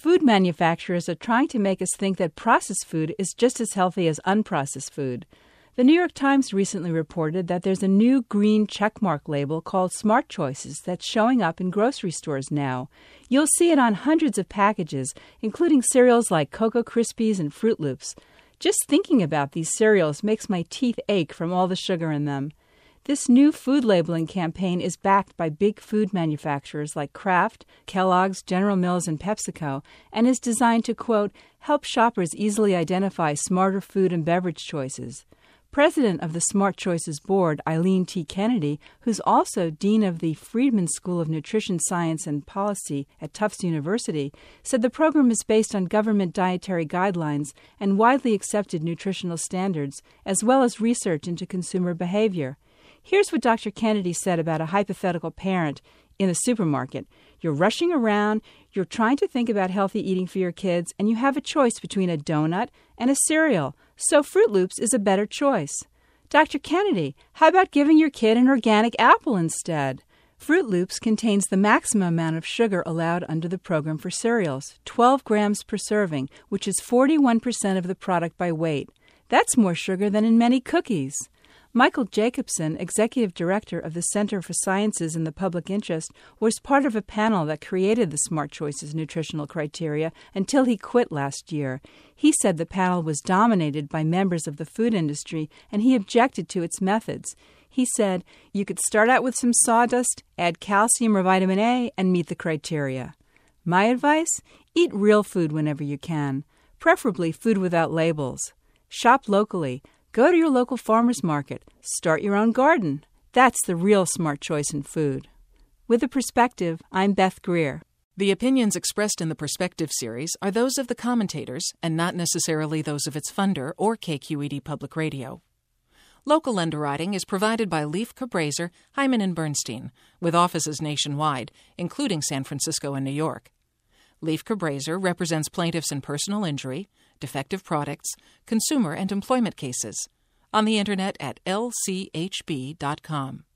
food manufacturers are trying to make us think that processed food is just as healthy as unprocessed food. The New York Times recently reported that there's a new green checkmark label called Smart Choices that's showing up in grocery stores now. You'll see it on hundreds of packages, including cereals like Cocoa Krispies and Froot Loops. Just thinking about these cereals makes my teeth ache from all the sugar in them. This new food labeling campaign is backed by big food manufacturers like Kraft, Kellogg's, General Mills, and PepsiCo, and is designed to, quote, help shoppers easily identify smarter food and beverage choices. President of the Smart Choices Board, Eileen T. Kennedy, who's also Dean of the Friedman School of Nutrition Science and Policy at Tufts University, said the program is based on government dietary guidelines and widely accepted nutritional standards, as well as research into consumer behavior. Here's what Dr. Kennedy said about a hypothetical parent in a supermarket. You're rushing around, you're trying to think about healthy eating for your kids, and you have a choice between a donut and a cereal. So Froot Loops is a better choice. Dr. Kennedy, how about giving your kid an organic apple instead? Froot Loops contains the maximum amount of sugar allowed under the program for cereals, 12 grams per serving, which is 41% of the product by weight. That's more sugar than in many cookies. Michael Jacobson, executive director of the Center for Sciences in the Public Interest, was part of a panel that created the Smart Choices nutritional criteria until he quit last year. He said the panel was dominated by members of the food industry, and he objected to its methods. He said, you could start out with some sawdust, add calcium or vitamin A, and meet the criteria. My advice? Eat real food whenever you can, preferably food without labels. Shop locally. Go to your local farmer's market. Start your own garden. That's the real smart choice in food. With a Perspective, I'm Beth Greer. The opinions expressed in the Perspective series are those of the commentators and not necessarily those of its funder or KQED Public Radio. Local underwriting is provided by Leif Cabraser, Hyman & Bernstein, with offices nationwide, including San Francisco and New York. Leif Cabraser represents plaintiffs in personal injury, defective products, consumer and employment cases. On the Internet at lchb.com.